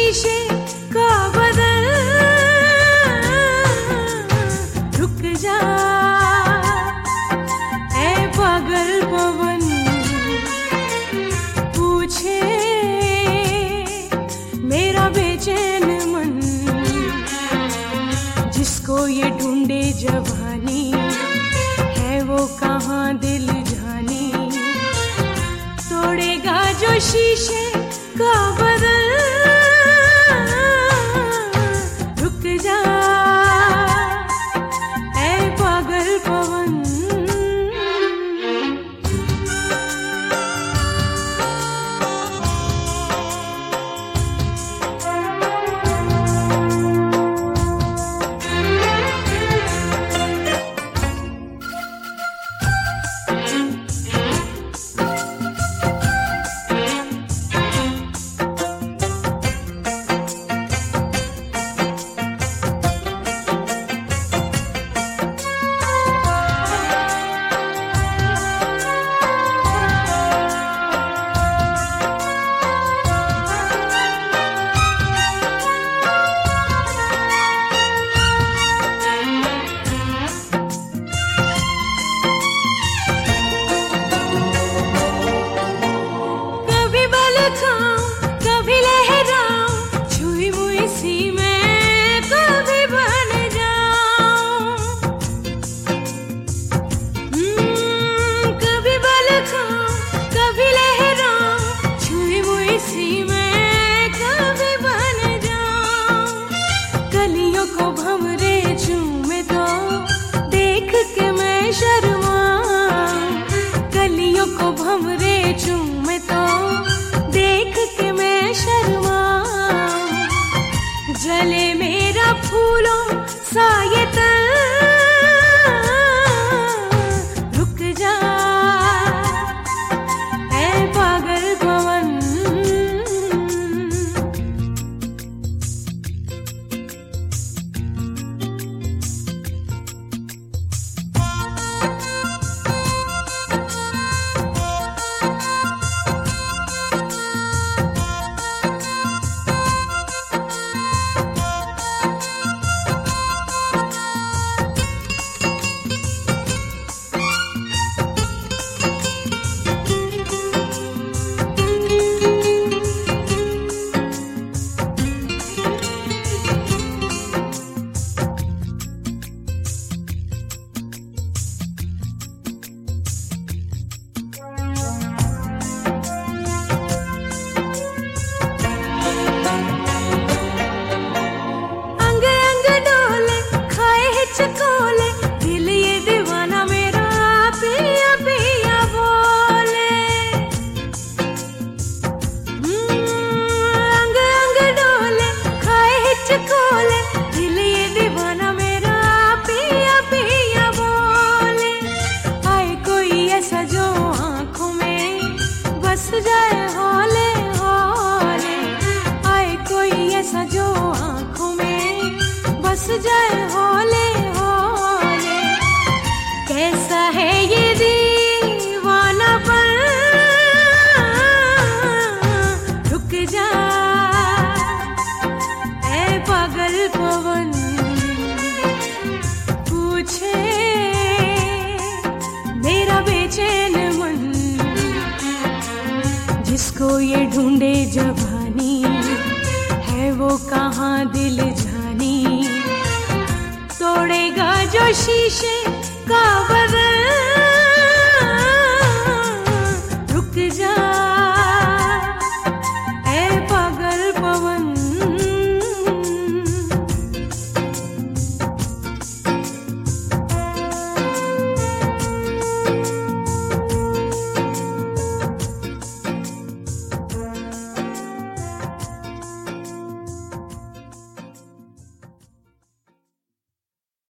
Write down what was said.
शीशे का बदल, रुक जा ऐ पागल पवन, पूछे मेरा बेचैन मन, जिसको ये ढूंढे जवानी है वो कहाँ दिल जानी, तोड़ेगा जो शीशे का बदल, रुक जा ऐ पागल पवन। जले मेरा फूलों सा ये तन, रुक जा ऐ पागल पवन। दिल ये दीवाना मेरा पिया पिया बोले, अंग अंग डोले खाए हिचकोले, दिल ये दीवाना मेरा पिया पिया बोले। आए कोई ऐसा जो आंखों में बस जाए हौले हौले, आए कोई ऐसा जो आंखों में बस जाए हौले हौले। कैसा है ये दीवानापन, रुक जा ऐ पागल पवन, पूछे मेरा बेचैन मन, जिसको ये ढूंढे जवानी है वो कहाँ दिल जानी, तोड़ेगा जो शीशे का बदल।